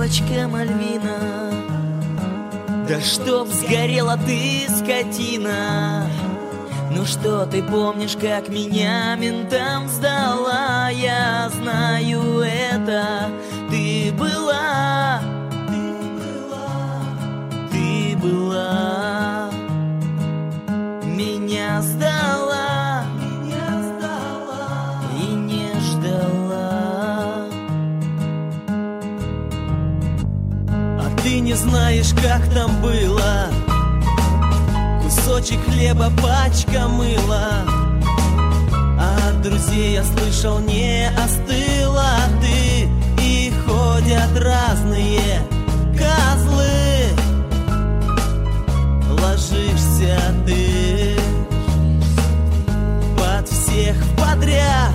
девочка Мальвина. Да чтоб сгорела ты, скотина. Ну что ты помнишь, как меня ментам сдала? Я знаю это. Ты была, меня сдала и не ждала. А ты не знаешь, как там было. Кусочек хлеба, пачка мыла. А от друзей я слышал, не остыла ты. И ходят разные козлы. Ложишься ты под всех подряд,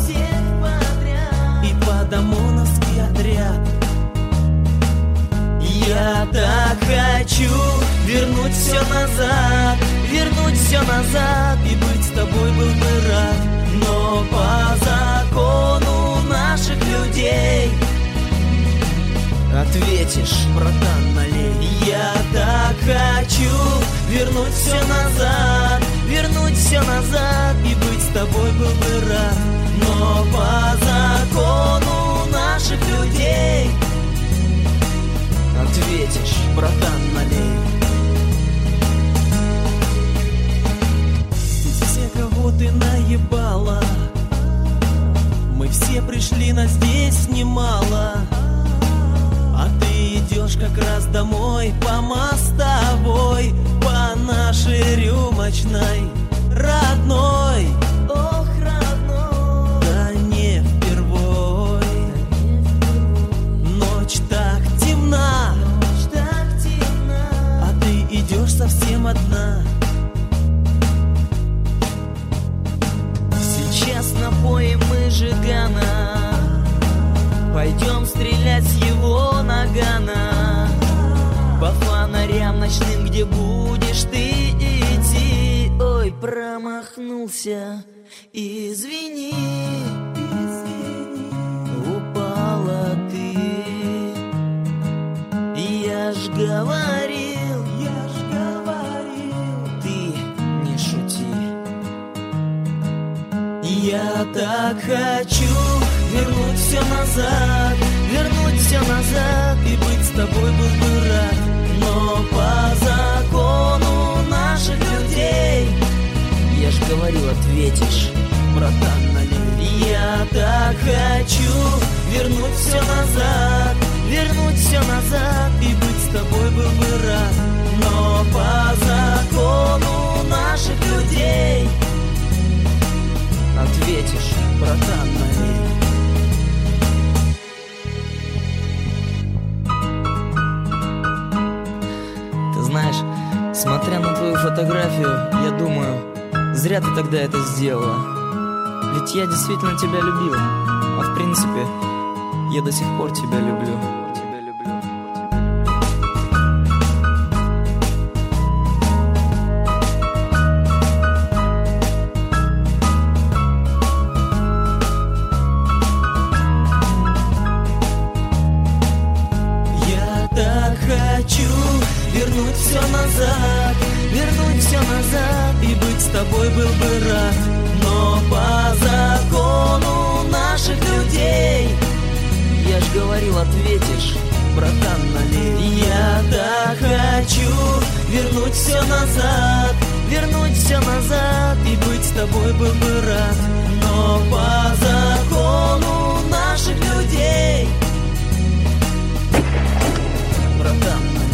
и под ОМОНовский отряд. Я так хочу вернуть все назад, и быть с тобой был бы рад. Но по закону наших людей ответишь, братан, налей. Я так хочу вернуть все назад, и быть с тобой был бы рад. Но по закону наших людей ответишь, братан, налей. Все, кого ты наебала, мы все пришли, нас здесь немало. А ты идешь как раз домой по мостовой, по нашей рюмочной, родной. Ох, родной, да не впервой. Ночь так темна, а ты идешь совсем одна. Сейчас напоим мы Жигана, пойдем стрелять с его нагана. По фонарям ночным, где будешь ты идти. Ой, промахнулся, извини. Упала ты. Я ж говорил, ты не шути. Я так хочу вернуть все назад, и быть с тобой был бы рад. Но по закону наших людей, я ж говорил, ответишь, братан, налей. Я так хочу вернуть все назад, и быть с тобой был бы рад. Но по закону наших людей ответишь, братан, налей. Ты знаешь, смотря на твою фотографию, я думаю, зря ты тогда это сделала. Ведь я действительно тебя любил. А в принципе, я до сих пор тебя люблю. Хочу вернуть все назад, и быть с тобой был бы рад. Но по закону наших людей, я ж говорил, ответишь, братан, налей. Я так хочу вернуть все назад, и быть с тобой был бы рад. Но по закону наших людей, братан,